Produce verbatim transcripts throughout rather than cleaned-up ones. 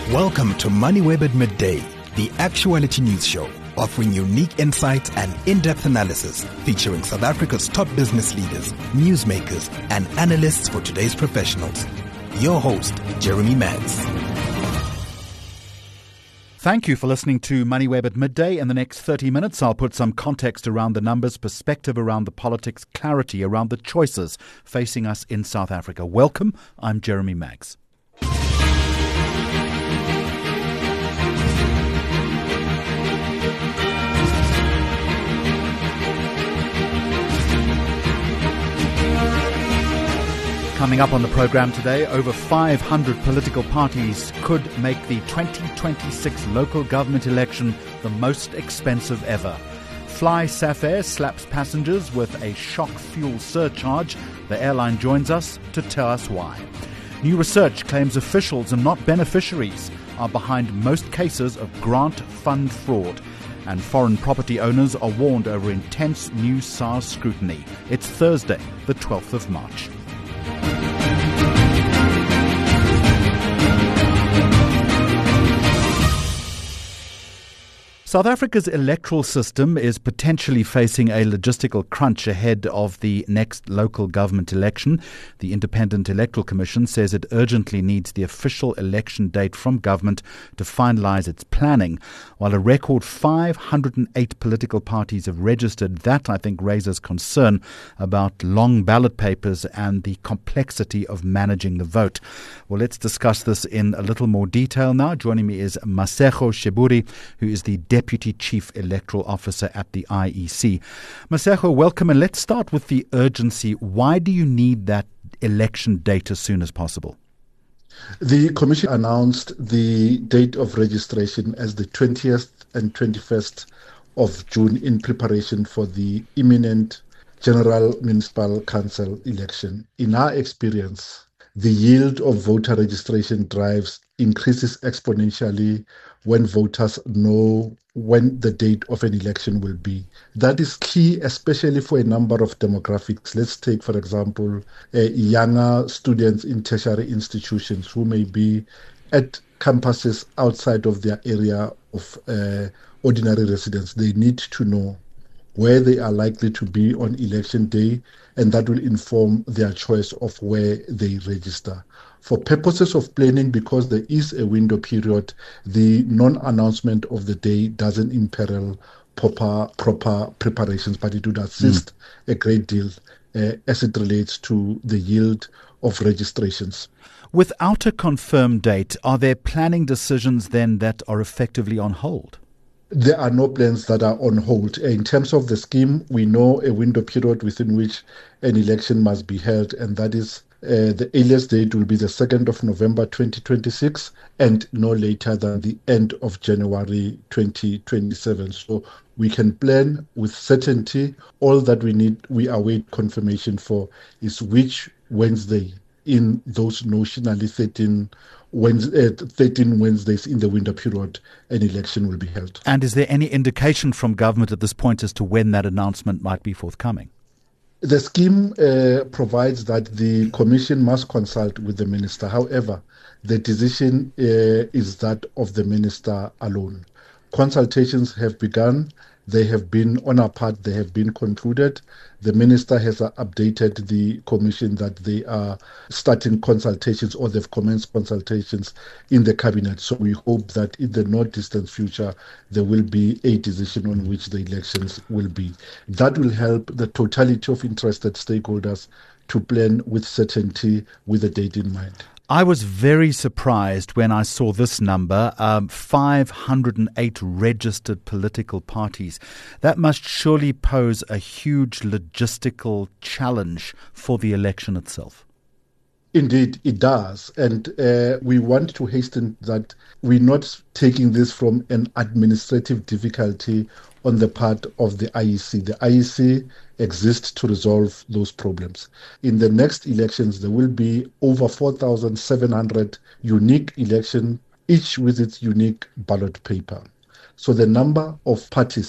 Welcome to MoneyWeb at Midday, the actuality news show, offering unique insights and in-depth analysis, featuring South Africa's top business leaders, newsmakers, and analysts for today's professionals. Your host, Jeremy Maggs. Thank you for listening to MoneyWeb at Midday. In the next thirty minutes, I'll put some context around the numbers, perspective around the politics, clarity around the choices facing us in South Africa. Welcome. I'm Jeremy Maggs. Coming up on the program today, over five hundred political parties could make the twenty twenty-six local government election the most expensive ever. Fly Safair slaps passengers with a shock fuel surcharge. The airline joins us to tell us why. New research claims officials and not beneficiaries are behind most cases of grant fund fraud. And foreign property owners are warned over intense new SARS scrutiny. It's Thursday, the twelfth of March. South Africa's electoral system is potentially facing a logistical crunch ahead of the next local government election. The Independent Electoral Commission says it urgently needs the official election date from government to finalise its planning. While a record five hundred eight political parties have registered, that I think raises concern about long ballot papers and the complexity of managing the vote. Well, let's discuss this in a little more detail now. Joining me is Masego Sheburi, who is the Deputy Deputy Chief Electoral Officer at the I E C. Masego, welcome, and let's start with the urgency. Why do you need that election date as soon as possible? The Commission announced the date of registration as the twentieth and twenty-first of June in preparation for the imminent General Municipal Council election. In our experience, the yield of voter registration drives increases exponentially when voters know when the date of an election will be. That is key, especially for a number of demographics. Let's take, for example, uh, younger students in tertiary institutions who may be at campuses outside of their area of uh, ordinary residence. They need to know where they are likely to be on election day, and that will inform their choice of where they register. For purposes of planning, because there is a window period, the non-announcement of the day doesn't imperil proper proper preparations, but it would assist mm. a great deal uh, as it relates to the yield of registrations. Without a confirmed date, are there planning decisions then that are effectively on hold? There are no plans that are on hold. In terms of the scheme, we know a window period within which an election must be held, and that is uh, the earliest date will be the second of November twenty twenty-six and no later than the end of January twenty twenty-seven. So we can plan with certainty. All that we need, we await confirmation for, is which Wednesday in those notionally thirteen Wednesday, thirteen Wednesdays in the winter period, an election will be held. And is there any indication from government at this point as to when that announcement might be forthcoming? The scheme uh, provides that the Commission must consult with the Minister. However, the decision uh, is that of the Minister alone. Consultations have begun. They have been, on our part, they have been concluded. The Minister has uh, updated the Commission that they are starting consultations, or they've commenced consultations in the Cabinet. So we hope that in the not distant future, there will be a decision on which the elections will be. That will help the totality of interested stakeholders to plan with certainty with a date in mind. I was very surprised when I saw this number, um, five hundred eight registered political parties. That must surely pose a huge logistical challenge for the election itself. Indeed, it does. And uh, we want to hasten that we're not taking this from an administrative difficulty on the part of the I E C. The I E C exists to resolve those problems. In the next elections, there will be over four thousand seven hundred unique elections, each with its unique ballot paper. So the number of parties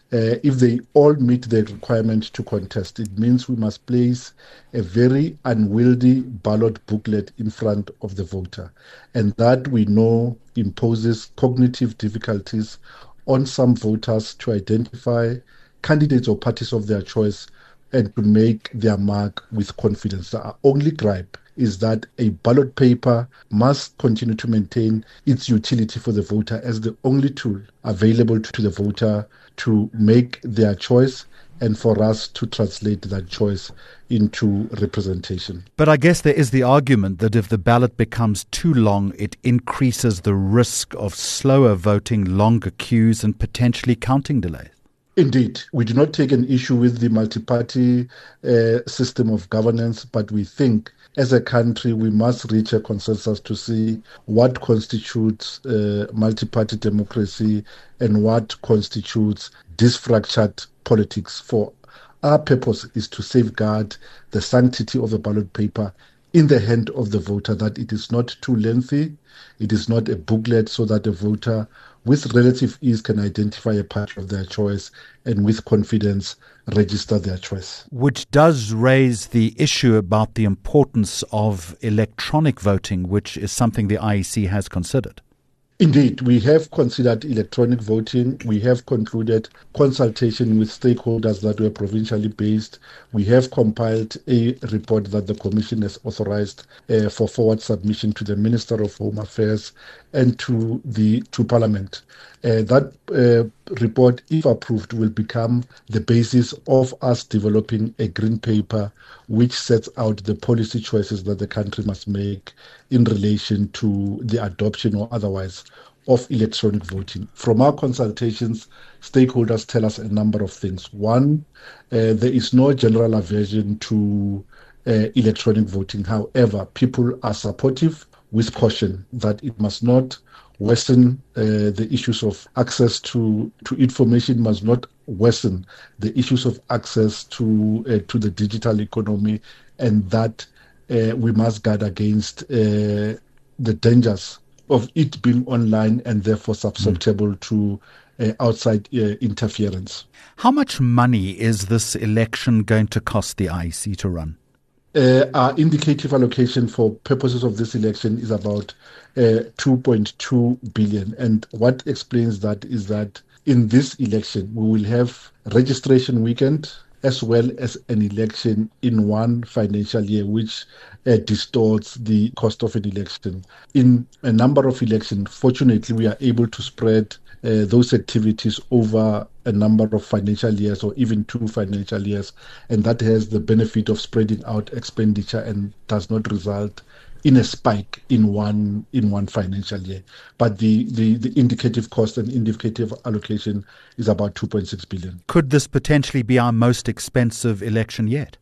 uh, if they all meet the requirement to contest, it means we must place a very unwieldy ballot booklet in front of the voter. And that we know imposes cognitive difficulties on some voters to identify candidates or parties of their choice and to make their mark with confidence. The only gripe is that a ballot paper must continue to maintain its utility for the voter as the only tool available to the voter to make their choice and for us to translate that choice into representation. But I guess there is the argument that if the ballot becomes too long, it increases the risk of slower voting, longer queues, and potentially counting delays. Indeed, we do not take an issue with the multi-party uh, system of governance, but we think as a country we must reach a consensus to see what constitutes uh, multi-party democracy and what constitutes disfractured politics. For our purpose is to safeguard the sanctity of the ballot paper in the hand of the voter, that it is not too lengthy, it is not a booklet, so that the voter with relative ease can identify a party of their choice and with confidence register their choice. Which does raise the issue about the importance of electronic voting, which is something the I E C has considered. Indeed, we have considered electronic voting. We have concluded consultation with stakeholders that were provincially based. We have compiled a report that the Commission has authorized uh, for forward submission to the Minister of Home Affairs and to the to Parliament. Uh, that uh, report, if approved, will become the basis of us developing a green paper which sets out the policy choices that the country must make in relation to the adoption or otherwise of electronic voting. From our consultations, stakeholders tell us a number of things. One, uh, there is no general aversion to uh, electronic voting. However, people are supportive with caution that it must not worsen uh, the issues of access to, to information, must not worsen the issues of access to uh, to the digital economy, and that uh, we must guard against uh, the dangers of it being online and therefore susceptible mm. to uh, outside uh, interference. How much money is this election going to cost the I E C to run? Uh, our indicative allocation for purposes of this election is about uh, two point two billion. And what explains that is that in this election, we will have registration weekend as well as an election in one financial year, which uh, distorts the cost of an election. In a number of elections, fortunately, we are able to spread uh, those activities over a number of financial years or even two financial years, and that has the benefit of spreading out expenditure and does not result in a spike in one in one financial year. But the, the, the indicative cost and indicative allocation is about two point six billion. Could this potentially be our most expensive election yet?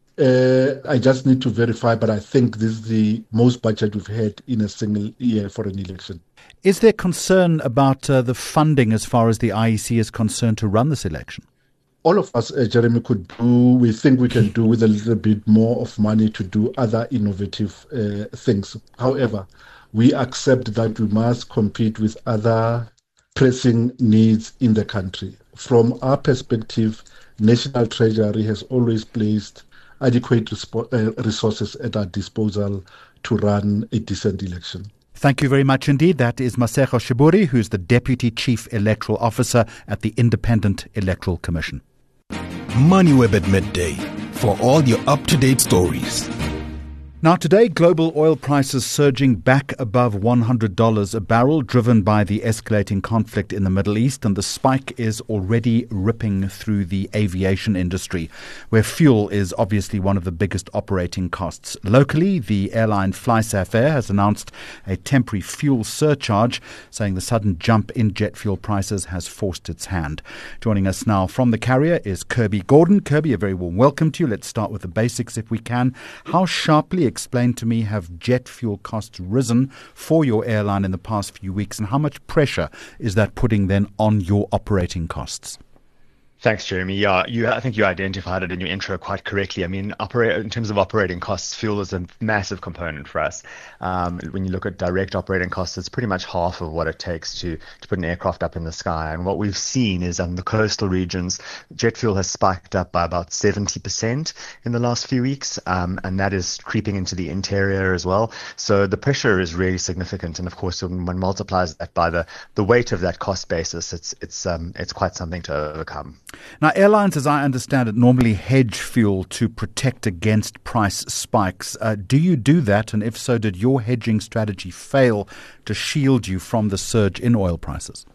Uh, I just need to verify, but I think this is the most budget we've had in a single year for an election. Is there concern about uh, the funding as far as the I E C is concerned to run this election? All of us, uh, Jeremy, could do, we think we can do with a little bit more of money to do other innovative uh, things. However, we accept that we must compete with other pressing needs in the country. From our perspective, National Treasury has always placed adequate respo- uh, resources at our disposal to run a decent election. Thank you very much indeed. That is Masego Shiburi, who's the Deputy Chief Electoral Officer at the Independent Electoral Commission. MoneyWeb at midday for all your up-to-date stories. Now today, global oil prices surging back above one hundred dollars a barrel, driven by the escalating conflict in the Middle East, and the spike is already ripping through the aviation industry, where fuel is obviously one of the biggest operating costs. Locally, the airline FlySafair has announced a temporary fuel surcharge, saying the sudden jump in jet fuel prices has forced its hand. Joining us now from the carrier is Kirby Gordon. Kirby, a very warm welcome to you. Let's start with the basics if we can. How sharply, explain to me, have jet fuel costs risen for your airline in the past few weeks, and how much pressure is that putting then on your operating costs? Thanks, Jeremy. Yeah, you, I think you identified it in your intro quite correctly. I mean, operate, in terms of operating costs, fuel is a massive component for us. Um, when you look at direct operating costs, it's pretty much half of what it takes to, to put an aircraft up in the sky. And what we've seen is on the coastal regions, jet fuel has spiked up by about seventy percent in the last few weeks. Um, and that is creeping into the interior as well. So the pressure is really significant. And of course, when one multiplies that by the, the weight of that cost basis, it's, it's, um, it's quite something to overcome. Now, airlines, as I understand it, normally hedge fuel to protect against price spikes. Uh, do you do that? And if so, did your hedging strategy fail to shield you from the surge in oil prices?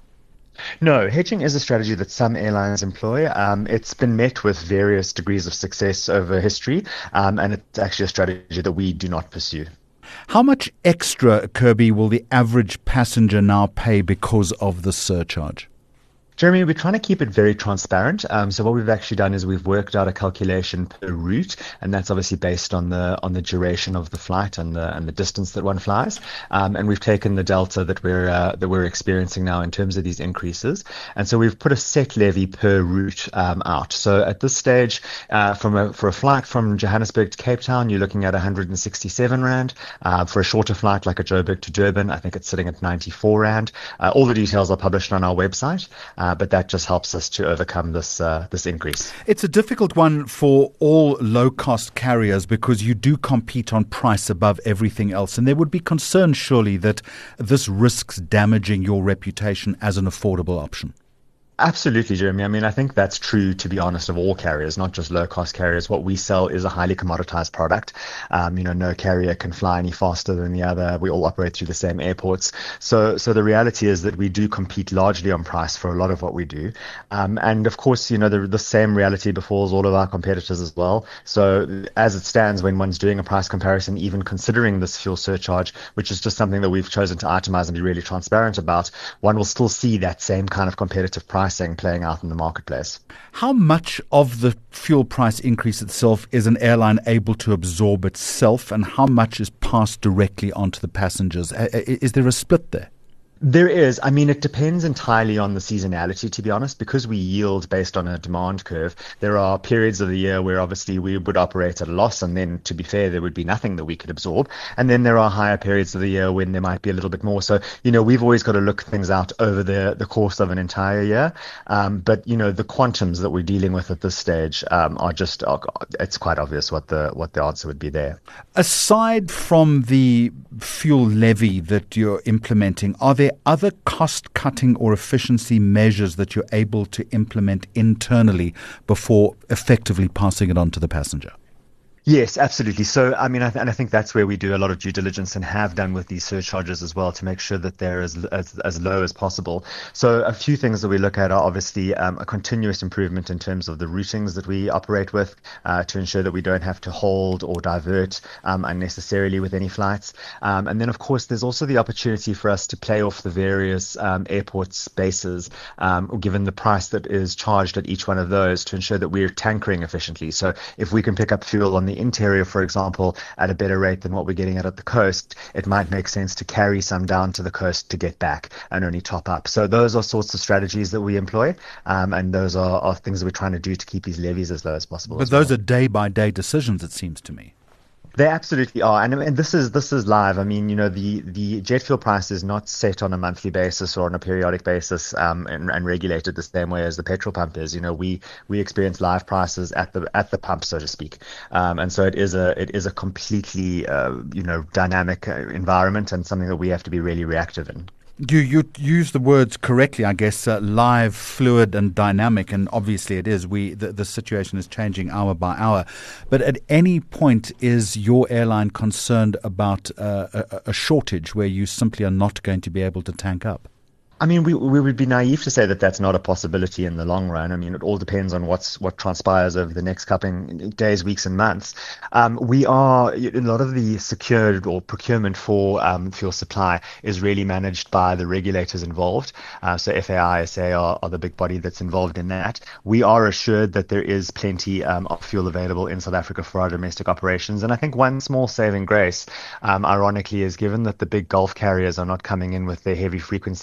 No, hedging is a strategy that some airlines employ. Um, it's been met with various degrees of success over history, um, and it's actually a strategy that we do not pursue. How much extra, Kirby, will the average passenger now pay because of the surcharge? Jeremy, we're trying to keep it very transparent. Um, so what we've actually done is we've worked out a calculation per route, and that's obviously based on the on the duration of the flight and the and the distance that one flies. Um, and we've taken the delta that we're uh, that we're experiencing now in terms of these increases, and so we've put a set levy per route um, out. So at this stage, uh, from a, for a flight from Johannesburg to Cape Town, you're looking at one hundred sixty-seven rand. Uh, for a shorter flight like a Joburg to Durban, I think it's sitting at ninety-four rand. Uh, all the details are published on our website. Uh, Uh, but that just helps us to overcome this uh, this increase. It's a difficult one for all low-cost carriers because you do compete on price above everything else. And there would be concern, surely, that this risks damaging your reputation as an affordable option. Absolutely, Jeremy. I mean, I think that's true, to be honest, of all carriers, not just low-cost carriers. What we sell is a highly commoditized product. Um, you know, no carrier can fly any faster than the other. We all operate through the same airports. So so the reality is that we do compete largely on price for a lot of what we do. Um, and, of course, you know, the, the same reality befalls all of our competitors as well. So as it stands, when one's doing a price comparison, even considering this fuel surcharge, which is just something that we've chosen to itemize and be really transparent about, one will still see that same kind of competitive price playing out in the marketplace. How much of the fuel price increase itself is an airline able to absorb itself, and how much is passed directly onto the passengers? Is there a split there? There is. I mean, it depends entirely on the seasonality, to be honest, because we yield based on a demand curve. There are periods of the year where obviously we would operate at a loss, and then, to be fair, there would be nothing that we could absorb. And then there are higher periods of the year when there might be a little bit more. So, you know, we've always got to look things out over the, the course of an entire year. Um, but, you know, the quantums that we're dealing with at this stage um, are just, are, it's quite obvious what the what the answer would be there. Aside from the fuel levy that you're implementing, are there other cost-cutting or efficiency measures that you're able to implement internally before effectively passing it on to the passenger? Yes, absolutely. So, I mean, I th- and I think that's where we do a lot of due diligence and have done with these surcharges as well to make sure that they're as as, as low as possible. So a few things that we look at are obviously um, a continuous improvement in terms of the routings that we operate with uh, to ensure that we don't have to hold or divert um, unnecessarily with any flights. Um, and then, of course, there's also the opportunity for us to play off the various um, airport spaces, um, given the price that is charged at each one of those, to ensure that we're tankering efficiently. So if we can pick up fuel on the interior, for example, at a better rate than what we're getting at at the coast, it might make sense to carry some down to the coast to get back and only top up. So those are sorts of strategies that we employ, um, and those are, are things that we're trying to do to keep these levies as low as possible. But those well. are day-by-day decisions, it seems to me. They absolutely are, and, and this is this is live. I mean, you know, the, the jet fuel price is not set on a monthly basis or on a periodic basis, um, and, and regulated the same way as the petrol pump is. You know, we we experience live prices at the at the pump, so to speak, um, and so it is a it is a completely uh, you know dynamic environment and something that we have to be really reactive in. You you use the words correctly, I guess, uh, live, fluid and dynamic, and obviously it is. We the, the situation is changing hour by hour. But at any point, is your airline concerned about uh, a, a shortage where you simply are not going to be able to tank up? I mean, we we would be naive to say that that's not a possibility in the long run. I mean, it all depends on what's what transpires over the next couple days, weeks, and months. Um, we are a lot of the secured or procurement for um, fuel supply is really managed by the regulators involved. Uh, so F A I, S A are, are the big body that's involved in that. We are assured that there is plenty um, of fuel available in South Africa for our domestic operations. And I think one small saving grace, um, ironically, is given that the big Gulf carriers are not coming in with their heavy frequencies and their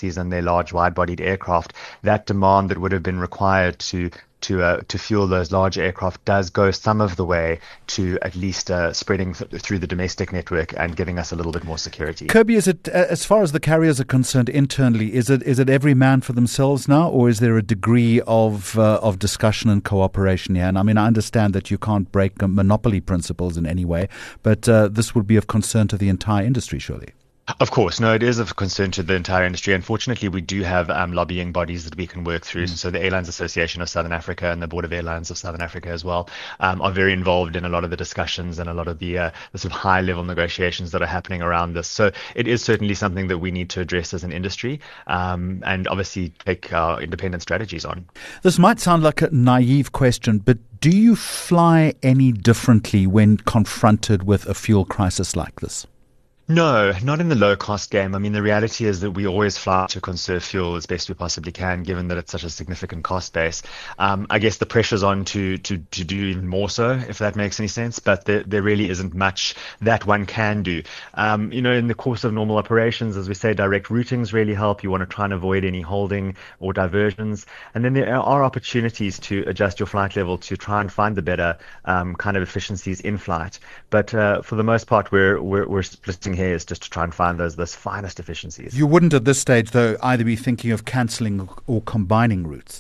large wide-bodied aircraft, that demand that would have been required to to uh, to fuel those large aircraft does go some of the way to at least uh, spreading th- through the domestic network and giving us a little bit more security. Kirby, is it, as far as the carriers are concerned internally, is it is it every man for themselves now, or is there a degree of uh, of discussion and cooperation here? And I mean, I understand that you can't break monopoly principles in any way, but uh, this would be of concern to the entire industry, surely. Of course, no, it is of concern to the entire industry. Unfortunately, we do have um, lobbying bodies that we can work through. Mm. So the Airlines Association of Southern Africa and the Board of Airlines of Southern Africa as well um, are very involved in a lot of the discussions and a lot of the, uh, the sort of high-level negotiations that are happening around this. So it is certainly something that we need to address as an industry um, and obviously take our independent strategies on. This might sound like a naive question, but do you fly any differently when confronted with a fuel crisis like this? No, not in the low-cost game. I mean, the reality is that we always fly to conserve fuel as best we possibly can, given that it's such a significant cost base. Um, I guess the pressure's on to, to, to do even more so, if that makes any sense, but there, there really isn't much that one can do. Um, you know, in the course of normal operations, as we say, direct routings really help. You want to try and avoid any holding or diversions. And then there are opportunities to adjust your flight level to try and find the better um, kind of efficiencies in flight. But uh, for the most part, we're, we're, we're splitting here is just to try and find those those finest efficiencies. You wouldn't at this stage, though, either be thinking of cancelling or combining routes?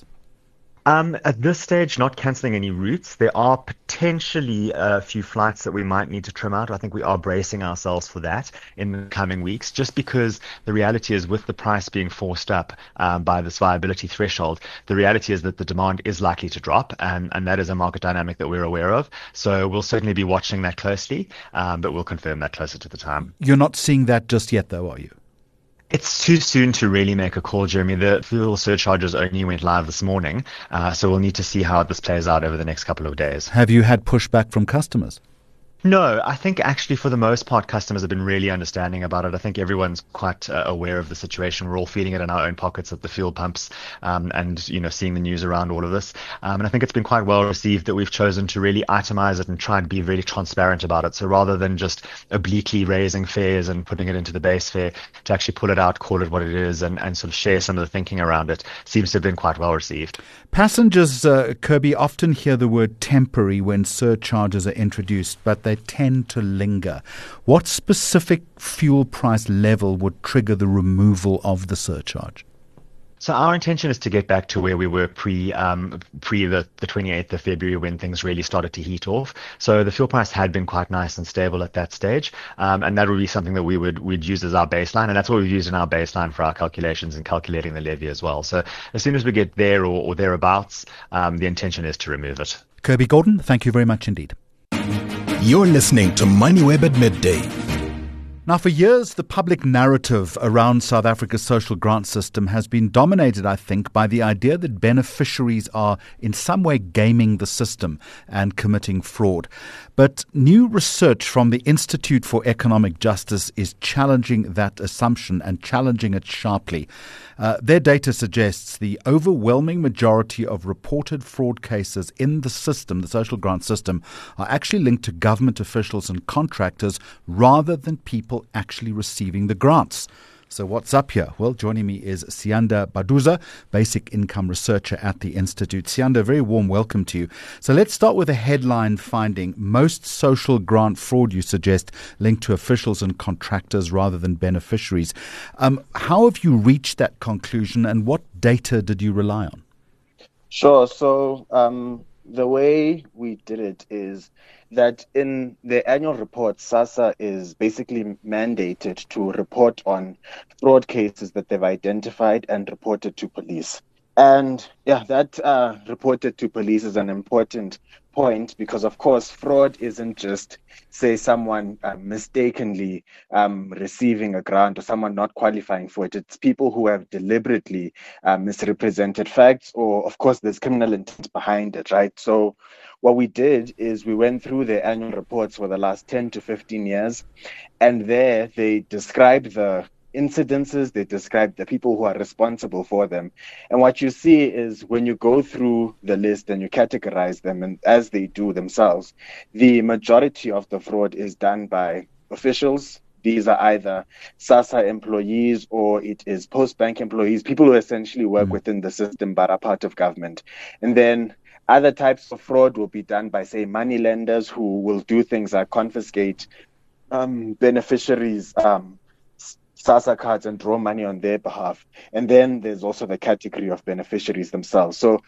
Um, at this stage, not cancelling any routes. There are potentially a few flights that we might need to trim out. I think we are bracing ourselves for that in the coming weeks, just because the reality is with the price being forced up um, by this viability threshold, the reality is that the demand is likely to drop, and, and that is a market dynamic that we're aware of. So we'll certainly be watching that closely, um, but we'll confirm that closer to the time. You're not seeing that just yet, though, are you? It's too soon to really make a call, Jeremy. The fuel surcharges only went live this morning, uh, so we'll need to see how this plays out over the next couple of days. Have you had pushback from customers? No, I think actually for the most part, customers have been really understanding about it. I think everyone's quite uh, aware of the situation. We're all feeling it in our own pockets at the fuel pumps um, and, you know, seeing the news around all of this. Um, and I think it's been quite well received that we've chosen to really itemize it and try and be really transparent about it. So rather than just obliquely raising fares and putting it into the base fare, to actually pull it out, call it what it is, and, and sort of share some of the thinking around it seems to have been quite well received. Passengers, uh, Kirby, often hear the word temporary when surcharges are introduced, but they tend to linger. What specific fuel price level would trigger the removal of the surcharge? So our intention is to get back to where we were pre um, pre the, the twenty-eighth of February when things really started to heat off. So the fuel price had been quite nice and stable at that stage, um, and that would be something that we would we'd use as our baseline, and that's what we've used in our baseline for our calculations and calculating the levy as well. So as soon as we get there or, or thereabouts, um, the intention is to remove it. Kirby Gordon, thank you very much indeed. You're listening to MoneyWeb at midday. Now, for years, the public narrative around South Africa's social grant system has been dominated, I think, by the idea that beneficiaries are in some way gaming the system and committing fraud. But new research from the Institute for Economic Justice is challenging that assumption and challenging it sharply. Uh, their data suggests the overwhelming majority of reported fraud cases in the system, the social grant system, are actually linked to government officials and contractors rather than people actually receiving the grants. So what's up here? Well, joining me is Siyanda Baduza, basic income researcher at the Institute. Siyanda, a very warm welcome to you. So let's start with a headline finding. Most social grant fraud, you suggest, linked to officials and contractors rather than beneficiaries. Um, how have you reached that conclusion, and what data did you rely on? Sure. So um, the way we did it is that in the annual report, SASSA is basically mandated to report on fraud cases that they've identified and reported to police. And yeah, that uh, reported to police is an important point because, of course, fraud isn't just, say, someone uh, mistakenly um, receiving a grant or someone not qualifying for it. It's people who have deliberately uh, misrepresented facts, or, of course, there's criminal intent behind it, right? So what we did is we went through the annual reports for the last ten to fifteen years, and there they described the incidences, they describe the people who are responsible for them. And what you see is when you go through the list and you categorize them, and as they do themselves, the majority of the fraud is done by officials, these are either SASSA employees or it is Postbank employees, people who essentially work mm. within the system but are part of government. And then other types of fraud will be done by, say, money lenders who will do things like confiscate um, beneficiaries' um, SASSA cards and draw money on their behalf. And then there's also the category of beneficiaries themselves. So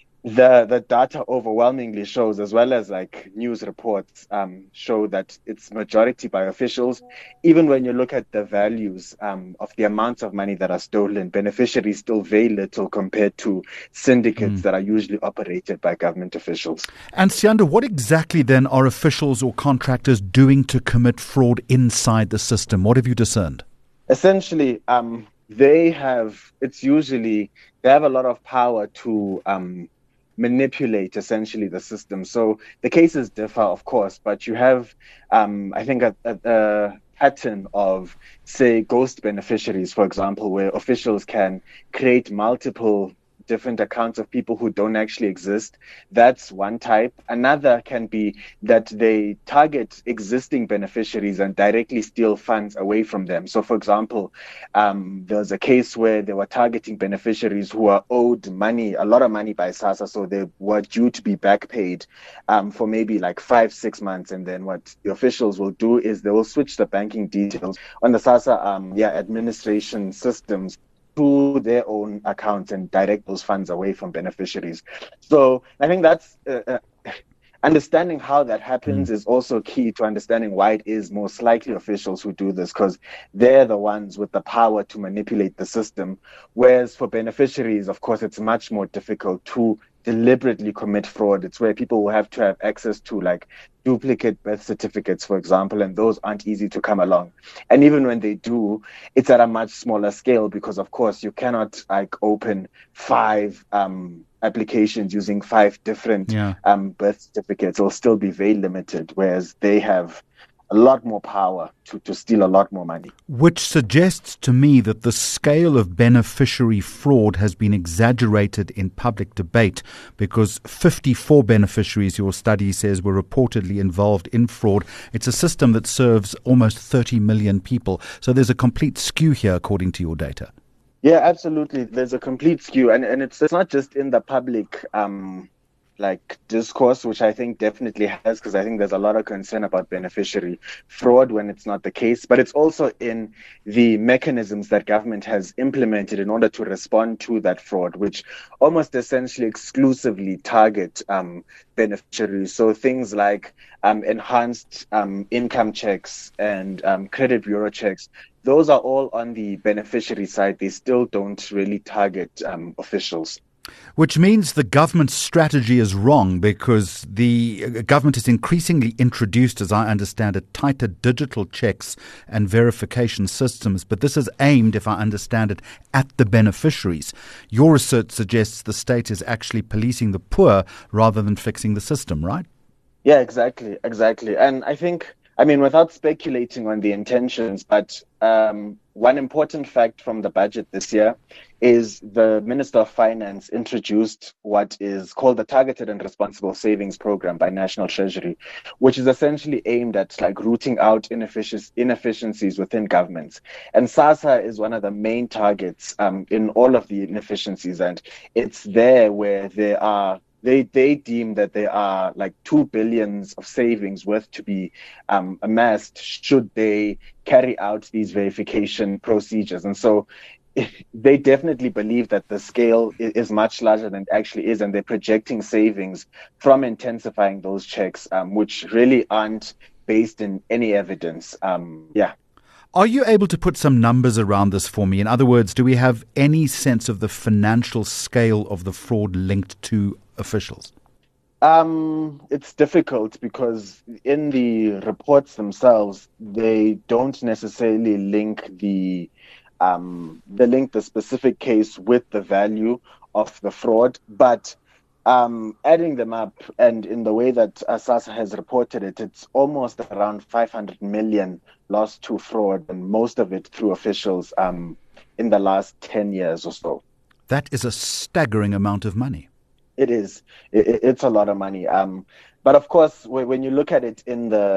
the the data overwhelmingly shows, as well as like news reports um, show, that it's majority by officials. Even when you look at the values um, of the amounts of money that are stolen, beneficiaries still very little compared to syndicates mm. that are usually operated by government officials. And Siyanda, what exactly then are officials or contractors doing to commit fraud inside the system? What have you discerned? Essentially, um, they have, it's usually, they have a lot of power to um, manipulate essentially the system. So the cases differ, of course, but you have, um, I think, a, a, a pattern of, say, ghost beneficiaries, for example, where officials can create multiple different accounts of people who don't actually exist. That's one type. Another can be that they target existing beneficiaries and directly steal funds away from them. So, for example, um, there was a case where they were targeting beneficiaries who are owed money, a lot of money by SASSA, so they were due to be back paid um, for maybe like five, six months. And then what the officials will do is they will switch the banking details on the SASSA um, yeah, administration systems to their own accounts and direct those funds away from beneficiaries. So I think that's uh, uh, understanding how that happens is also key to understanding why it is most likely officials who do this, because they're the ones with the power to manipulate the system. Whereas for beneficiaries, of course, it's much more difficult to deliberately commit fraud. It's where people will have to have access to like duplicate birth certificates, for example, and those aren't easy to come along. And even when they do, it's at a much smaller scale because, of course, you cannot like open five um, applications using five different yeah. um, birth certificates. It'll still be very limited, whereas they have a lot more power to, to steal a lot more money. Which suggests to me that the scale of beneficiary fraud has been exaggerated in public debate, because fifty-four beneficiaries, your study says, were reportedly involved in fraud. It's a system that serves almost thirty million people. So there's a complete skew here, according to your data. Yeah, absolutely. There's a complete skew. And, and it's, it's not just in the public um like discourse, which I think definitely has, because I think there's a lot of concern about beneficiary fraud when it's not the case, but it's also in the mechanisms that government has implemented in order to respond to that fraud, which almost essentially exclusively target um, beneficiaries. So things like um, enhanced um, income checks and um, credit bureau checks, those are all on the beneficiary side. They still don't really target um, officials. Which means the government's strategy is wrong, because the government has increasingly introduced, as I understand it, tighter digital checks and verification systems. But this is aimed, if I understand it, at the beneficiaries. Your research suggests the state is actually policing the poor rather than fixing the system, right? Yeah, exactly, exactly. And I think, I mean, without speculating on the intentions, but um, one important fact from the budget this year is the Minister of Finance introduced what is called the Targeted and Responsible Savings Program by National Treasury, which is essentially aimed at like rooting out ineffic- inefficiencies within governments. And SASSA is one of the main targets um, in all of the inefficiencies, and it's there where there are They they deem that there are like two billions of savings worth to be um, amassed should they carry out these verification procedures. And so they definitely believe that the scale is much larger than it actually is, and they're projecting savings from intensifying those checks, um, which really aren't based in any evidence. Um, yeah. Are you able to put some numbers around this for me? In other words, do we have any sense of the financial scale of the fraud linked to officials? Um, it's difficult because in the reports themselves, they don't necessarily link the um, they link the specific case with the value of the fraud, but um, adding them up, and in the way that SASSA has reported it, it's almost around five hundred million lost to fraud, and most of it through officials um, in the last ten years or so. That is a staggering amount of money. It is. It, it's a lot of money. Um, but of course, when you look at it in the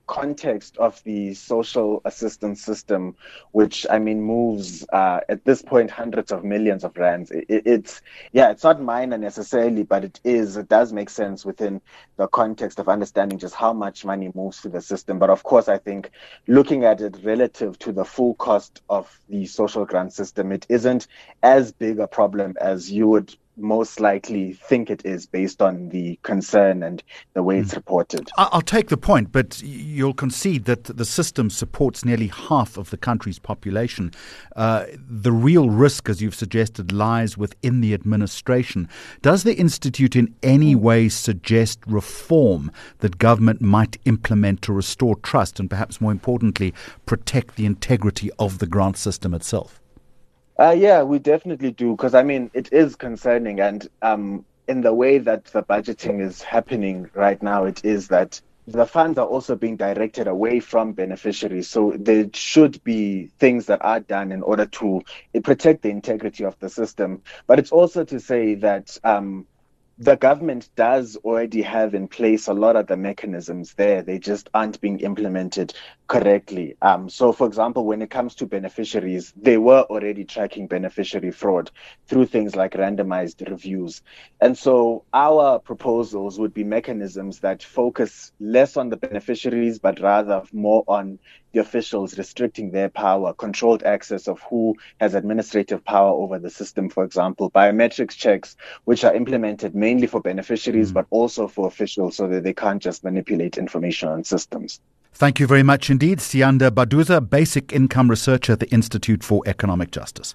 context of the social assistance system, which I mean moves uh, at this point hundreds of millions of rands, it, it, it's yeah, it's not minor necessarily, but it is. It does make sense within the context of understanding just how much money moves through the system. But of course, I think looking at it relative to the full cost of the social grant system, it isn't as big a problem as you would most likely think it is based on the concern and the way mm. it's reported. I'll take the point, but you'll concede that the system supports nearly half of the country's population. Uh, the real risk, as you've suggested, lies within the administration. Does the Institute in any way suggest reform that government might implement to restore trust and perhaps more importantly, protect the integrity of the grant system itself? Uh, yeah, we definitely do, because, I mean, it is concerning. And um, in the way that the budgeting is happening right now, it is that the funds are also being directed away from beneficiaries. So there should be things that are done in order to protect the integrity of the system. But it's also to say that um, the government does already have in place a lot of the mechanisms there. They just aren't being implemented correctly. Um, so, for example, when it comes to beneficiaries, they were already tracking beneficiary fraud through things like randomized reviews. And so our proposals would be mechanisms that focus less on the beneficiaries, but rather more on the officials restricting their power, controlled access of who has administrative power over the system, for example, biometrics checks, which are implemented mainly for beneficiaries, mm. but also for officials so that they can't just manipulate information on systems. Thank you very much indeed. Siyanda Baduza, Basic Income Researcher at the Institute for Economic Justice.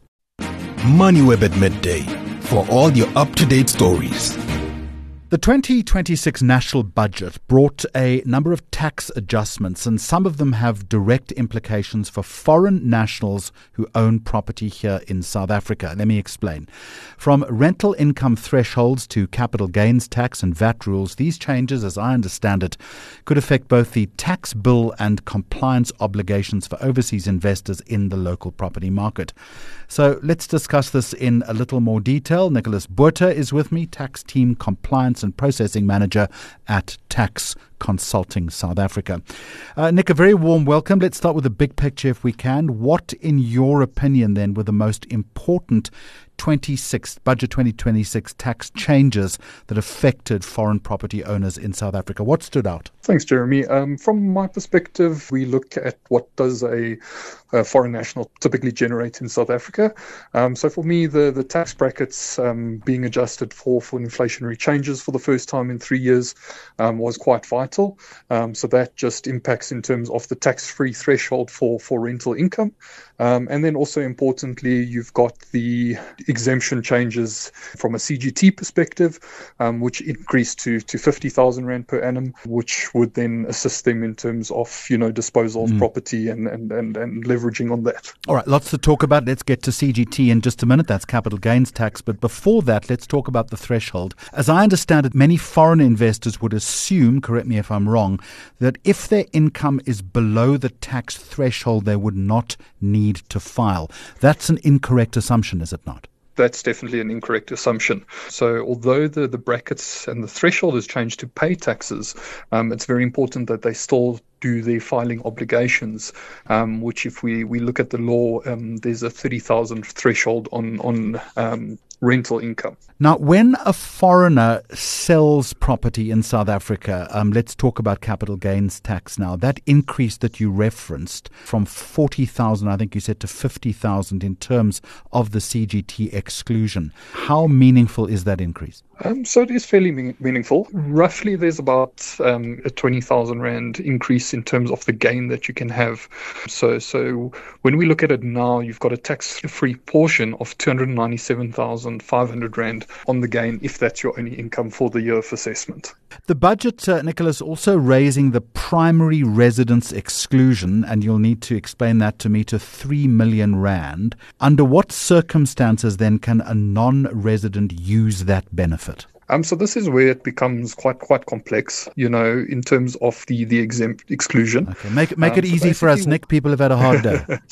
MoneyWeb at midday for all your up-to-date stories. The twenty twenty-six national budget brought a number of tax adjustments, and some of them have direct implications for foreign nationals who own property here in South Africa. Let me explain. From rental income thresholds to capital gains tax and V A T rules, these changes, as I understand it, could affect both the tax bill and compliance obligations for overseas investors in the local property market. So let's discuss this in a little more detail. Nicholas Botha is with me, Tax Team Compliance and Processing Manager at Tax Consulting South Africa. Uh, Nick, a very warm welcome. Let's start with the big picture if we can. What, in your opinion, then, were the most important twenty-six budget twenty twenty-six tax changes that affected foreign property owners in South Africa? What stood out? Thanks, Jeremy. Um, from my perspective, we look at what does a, a foreign national typically generate in South Africa. Um, so for me, the, the tax brackets um, being adjusted for, for inflationary changes for the first time in three years um, was quite vital. Um, so that just impacts in terms of the tax-free threshold for, for rental income. Um, and then also importantly, you've got the exemption changes from a C G T perspective, um, which increased to, to fifty thousand rand per annum, which would then assist them in terms of, you know, disposal of mm. property and, and, and, and leveraging on that. All right, lots to talk about. Let's get to C G T in just a minute. That's capital gains tax. But before that, let's talk about the threshold. As I understand it, many foreign investors would assume, correct me if I'm wrong, that if their income is below the tax threshold, they would not need to file. That's an incorrect assumption, is it not? That's definitely an incorrect assumption. So although the, the brackets and the threshold has changed to pay taxes, um, it's very important that they still do their filing obligations, um, which if we, we look at the law, um, there's a thirty thousand threshold on, on um, rental income. Now, when a foreigner sells property in South Africa, um, let's talk about capital gains tax now. That increase that you referenced from forty thousand, I think you said, to fifty thousand in terms of the C G T exclusion. How meaningful is that increase? Um, so it is fairly mean- meaningful. Roughly, there's about um, a twenty thousand rand increase in terms of the gain that you can have. So, so when we look at it now, you've got a tax-free portion of two hundred ninety-seven thousand five hundred rand on the gain if that's your only income for the year of assessment. The budget, uh, Nicholas, also raising the primary residence exclusion, and you'll need to explain that to me, to three million rand. Under what circumstances then can a non-resident use that benefit? Um, so this is where it becomes quite quite complex, you know, in terms of the, the exempt exclusion. Okay, make, make um, it so easy for us, Nick. People have had a hard day.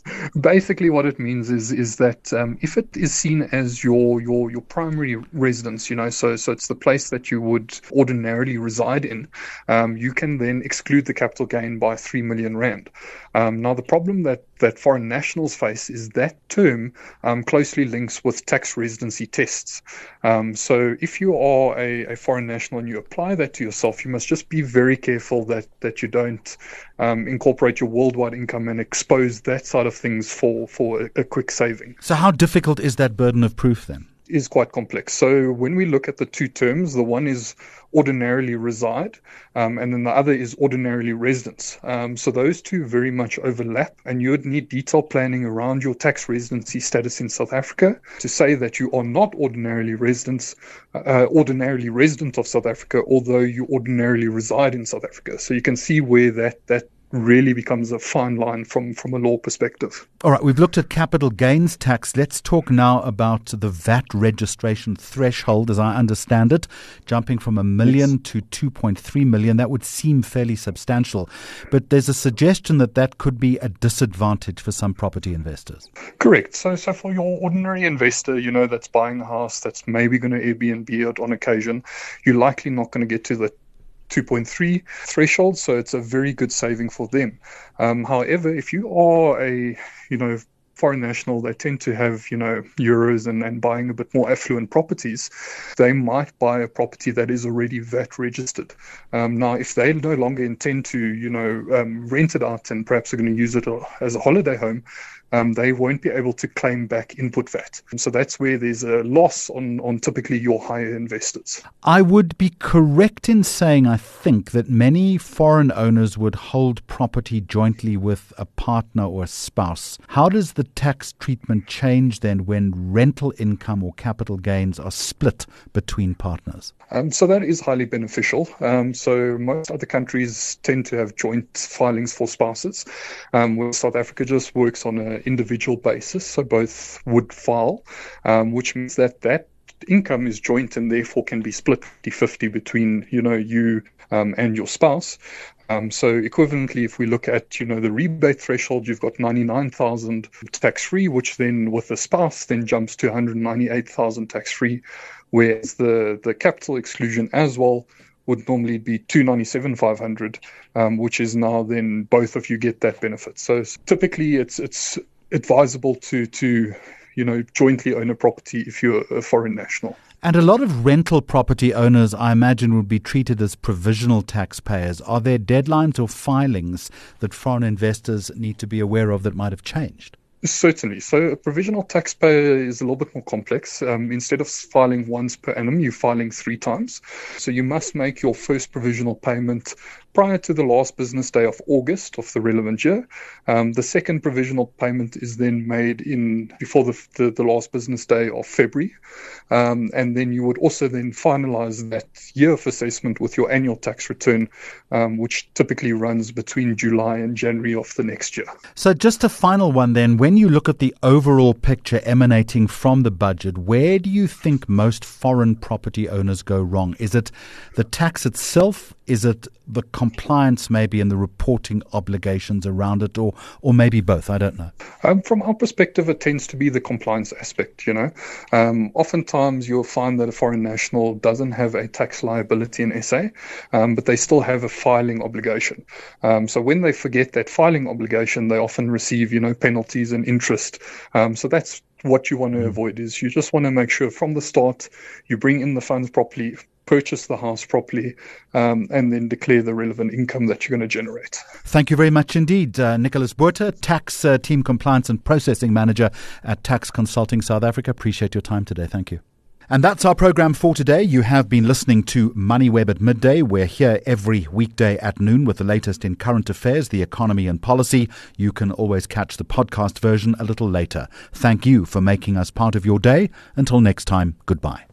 Basically, what it means is is that um, if it is seen as your your your primary residence, you know, so so it's the place that you would ordinarily reside in, um, you can then exclude the capital gain by three million rand. Um, now, the problem that that foreign nationals face is that term um, closely links with tax residency tests. Um, so, if you are a, a foreign national and you apply that to yourself, you must just be very careful that that you don't um, incorporate your worldwide income and expose that side of things for for a, a quick saving. So how difficult is that burden of proof then? Is quite complex. So when we look at the two terms, the one is ordinarily reside, um, and then the other is ordinarily residence. Um, so those two very much overlap, and you would need detailed planning around your tax residency status in South Africa to say that you are not ordinarily residents, uh, ordinarily resident of South Africa, although you ordinarily reside in South Africa. So you can see where that that really becomes a fine line from, from a law perspective. All right, we've looked at capital gains tax. Let's talk now about the V A T registration threshold, as I understand it, jumping from a million yes. to two point three million. That would seem fairly substantial. But there's a suggestion that that could be a disadvantage for some property investors. Correct. So so for your ordinary investor, you know, that's buying a house, that's maybe going to Airbnb it on occasion, you're likely not going to get to the two point three threshold, so it's a very good saving for them. Um, however, if you are a, you know, foreign national, they tend to have, you know, euros and, and buying a bit more affluent properties, they might buy a property that is already V A T registered. Um, now, if they no longer intend to, you know, um, rent it out and perhaps are going to use it as a holiday home, Um, they won't be able to claim back input V A T. And so that's where there's a loss on, on typically your higher investors. I would be correct in saying, I think, that many foreign owners would hold property jointly with a partner or a spouse. How does the tax treatment change then when rental income or capital gains are split between partners? Um, so that is highly beneficial. Um, so most other countries tend to have joint filings for spouses, um, where South Africa just works on an individual basis. So both would file, um, which means that that income is joint and therefore can be split fifty-fifty between, you know, you um, and your spouse. Um, so equivalently, if we look at, you know, the rebate threshold, you've got ninety-nine thousand tax-free, which then with the spouse then jumps to one hundred ninety-eight thousand tax-free, whereas the, the capital exclusion as well would normally be two hundred ninety-seven thousand five hundred, um, which is now then both of you get that benefit. So typically it's it's advisable to, to you know, jointly own a property if you're a foreign national. And a lot of rental property owners, I imagine, would be treated as provisional taxpayers. Are there deadlines or filings that foreign investors need to be aware of that might have changed? Certainly. So a provisional taxpayer is a little bit more complex. Um, instead of filing once per annum, you're filing three times. So you must make your first provisional payment prior to the last business day of August of the relevant year. Um, the second provisional payment is then made in before the, the, the last business day of February. Um, and then you would also then finalize that year of assessment with your annual tax return, um, which typically runs between July and January of the next year. So just a final one then. When you look at the overall picture emanating from the budget, where do you think most foreign property owners go wrong? Is it the tax itself? Is it the compliance maybe and the reporting obligations around it, or or maybe both? I don't know. Um, from our perspective, it tends to be the compliance aspect, you know. Um, oftentimes you'll find that a foreign national doesn't have a tax liability in S A, um, but they still have a filing obligation. Um, so when they forget that filing obligation, they often receive, you know, penalties and interest. Um, so that's what you want to avoid, is you just want to make sure from the start you bring in the funds properly, purchase the house properly, um, and then declare the relevant income that you're going to generate. Thank you very much indeed. Uh, Nicholas Botha, Tax uh, Team Compliance and Processing Manager at Tax Consulting South Africa. Appreciate your time today. Thank you. And that's our program for today. You have been listening to MoneyWeb at midday. We're here every weekday at noon with the latest in current affairs, the economy and policy. You can always catch the podcast version a little later. Thank you for making us part of your day. Until next time, goodbye.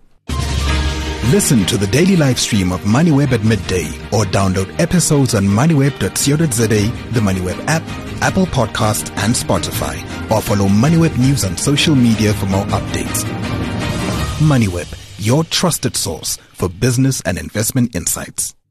Listen to the daily live stream of MoneyWeb at midday or download episodes on moneyweb dot co dot za, the MoneyWeb app, Apple Podcast and Spotify, or follow MoneyWeb News on social media for more updates. MoneyWeb, your trusted source for business and investment insights.